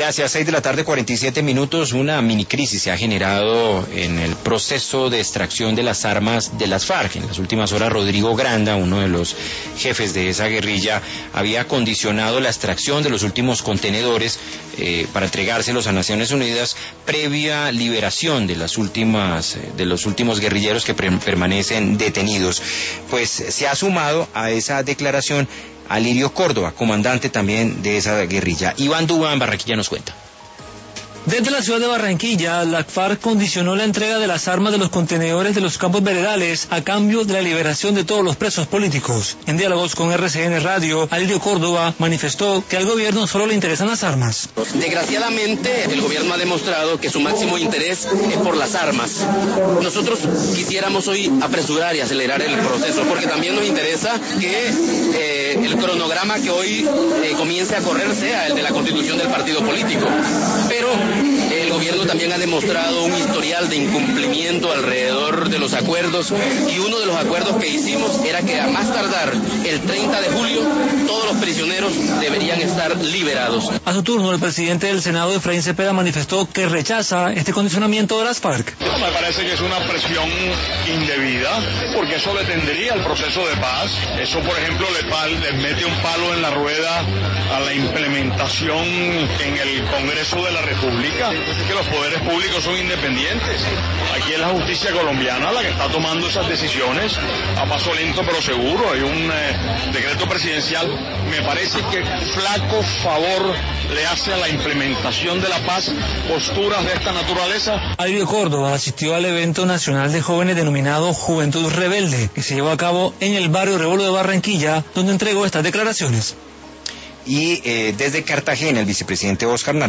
Gracias, 6:47 p.m. Una mini crisis se ha generado en el proceso de extracción de las armas de las FARC. En las últimas horas, Rodrigo Granda, uno de los jefes de esa guerrilla, había condicionado la extracción de los últimos contenedores para entregárselos a Naciones Unidas, previa liberación de los últimos guerrilleros que permanecen detenidos. Pues se ha sumado a esa declaración Alirio Córdoba, comandante también de esa guerrilla. Iván Duba en Barranquilla nos cuenta. Desde la ciudad de Barranquilla, la FARC condicionó la entrega de las armas de los contenedores de los campos veredales a cambio de la liberación de todos los presos políticos. En diálogos con RCN Radio, Alirio Córdoba manifestó que al gobierno solo le interesan las armas. Desgraciadamente, el gobierno ha demostrado que su máximo interés es por las armas. Nosotros quisiéramos hoy apresurar y acelerar el proceso, porque también nos interesa que el cronograma que hoy comience a correr sea el de la constitución del partido político. Pero el gobierno también ha demostrado un historial de incumplimiento alrededor de los acuerdos, y uno de los acuerdos que hicimos era que a más tardar el 30 de julio todos los prisioneros deberían estar liberados. A su turno, el presidente del Senado, Efraín Cepeda, manifestó que rechaza este condicionamiento de las FARC. Me parece que es una presión indebida, porque eso detendría el proceso de paz. Eso, por ejemplo, le mete un palo en la rueda a la implementación en el Congreso de la República, que los poderes públicos son independientes. Aquí es la justicia colombiana la que está tomando esas decisiones a paso lento pero seguro. Hay un decreto presidencial. Me parece que flaco favor le hace a la implementación de la paz posturas de esta naturaleza. Alirio Córdoba asistió al evento nacional de jóvenes denominado Juventud Rebelde, que se llevó a cabo en el barrio Rebolo de Barranquilla, donde entregó estas declaraciones. Y desde Cartagena, el vicepresidente Oscar Nariño